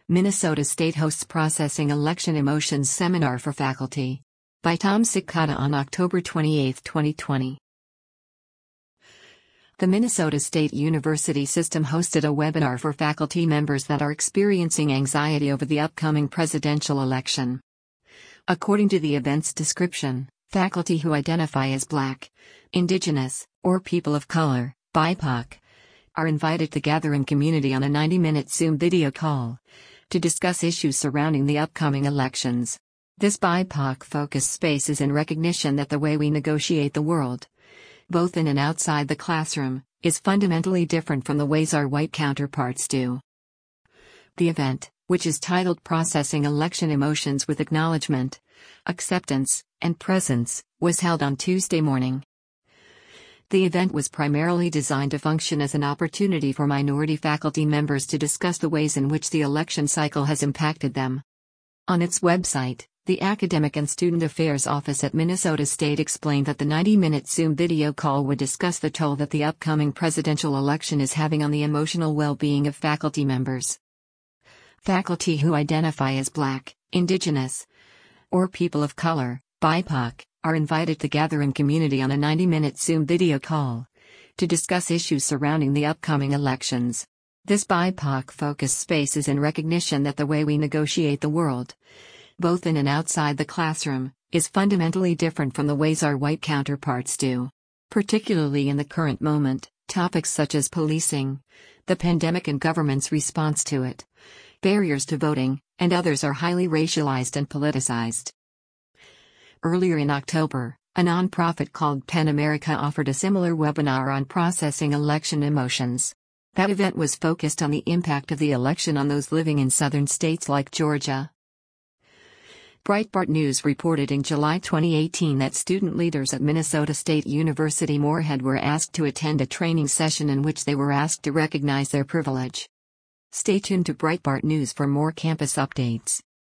Minnesota State hosts Processing Election Emotions Seminar for Faculty. By Tom Cicada on October 28, 2020. The Minnesota State University System hosted a webinar for faculty members that are experiencing anxiety over the upcoming presidential election. According to the event's description, faculty who identify as Black, Indigenous, or people of color, BIPOC, are invited to gather in community on a 90-minute Zoom video call to discuss issues surrounding the upcoming elections. This BIPOC-focused space is in recognition that the way we negotiate the world, both in and outside the classroom, is fundamentally different from the ways our white counterparts do. The event, which is titled Processing Election Emotions with Acknowledgement, Acceptance, and Presence, was held on Tuesday morning. The event was primarily designed to function as an opportunity for minority faculty members to discuss the ways in which the election cycle has impacted them. On its website, the Academic and Student Affairs Office at Minnesota State explained that the 90-minute Zoom video call would discuss the toll that the upcoming presidential election is having on the emotional well-being of faculty members. Faculty who identify as Black, Indigenous, or people of color, BIPOC, are invited to gather in community on a 90-minute Zoom video call to discuss issues surrounding the upcoming elections. This BIPOC-focused space is in recognition that the way we negotiate the world, both in and outside the classroom, is fundamentally different from the ways our white counterparts do. Particularly in the current moment, topics such as policing, the pandemic and government's response to it, barriers to voting, and others are highly racialized and politicized. Earlier in October, a nonprofit called PEN America offered a similar webinar on processing election emotions. That event was focused on the impact of the election on those living in southern states like Georgia. Breitbart News reported in July 2018 that student leaders at Minnesota State University Moorhead were asked to attend a training session in which they were asked to recognize their privilege. Stay tuned to Breitbart News for more campus updates.